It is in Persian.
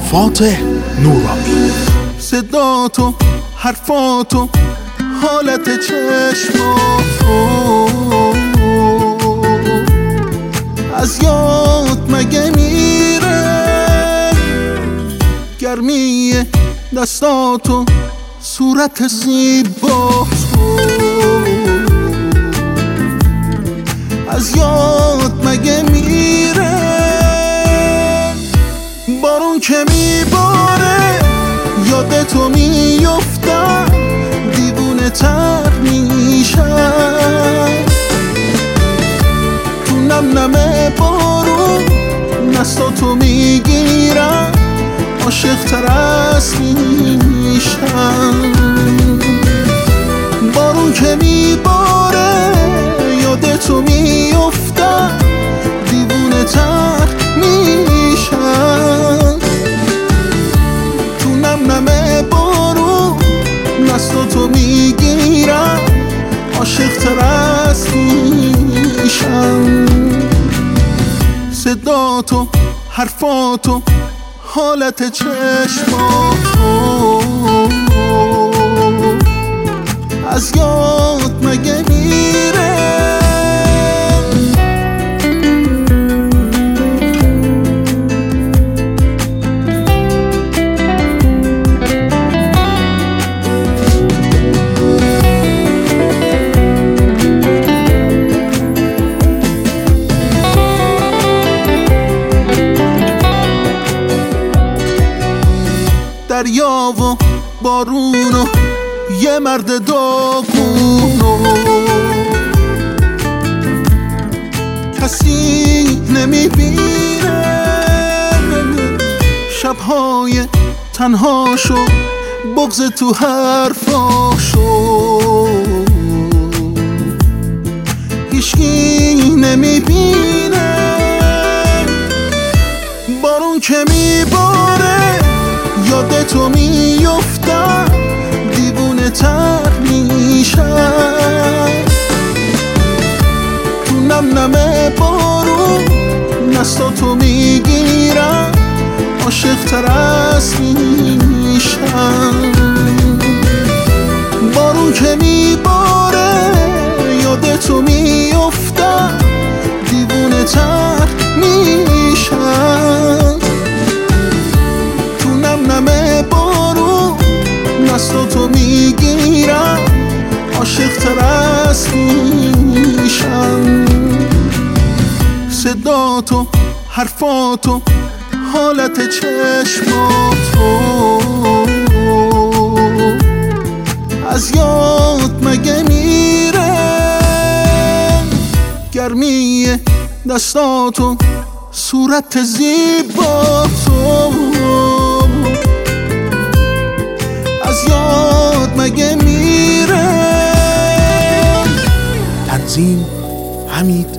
فاتح نورانی. صداتو، حرفاتو، حالت چشماتو از یاد مگه میره؟ گرمی دستاتو، صورت زیباتو از یاد مگه میره؟ بارون که میباره یادتو میفتم، دیوونه تر میشم تو نم نم بارون، دستاتو میگیرم عاشق تر از میشم. بارون که میباره یادتو میفتم، دیوونه تر میشم تو نم نم بارون، دستاتو میگیرم عاشق تر از میشم. صداتو، حرفاتو، حالت چشماتو از یاد مگه میره؟ دریا و بارون و یه مرد داغون و کسی نمیبینه، شبهای تنهاشو، بغض تو حرفاشو هیچکی نمیبینه. بارون که میباره یادتو میفتم، دیوونه تر میشم تو نم نم بارون، دستاتو میگیرم عاشق تر از میشم. بارون که میباره یادتو میفتم، دیوونه تر میشم تو نم نم بارون، دستاتو میگیرم عاشق تر از میشم. صداتو، حرفاتو، حالت چشماتو از یاد مگه میره؟ گرمی دستاتو، صورت زیباتو از یاد مگه میره؟ تنظیم حمید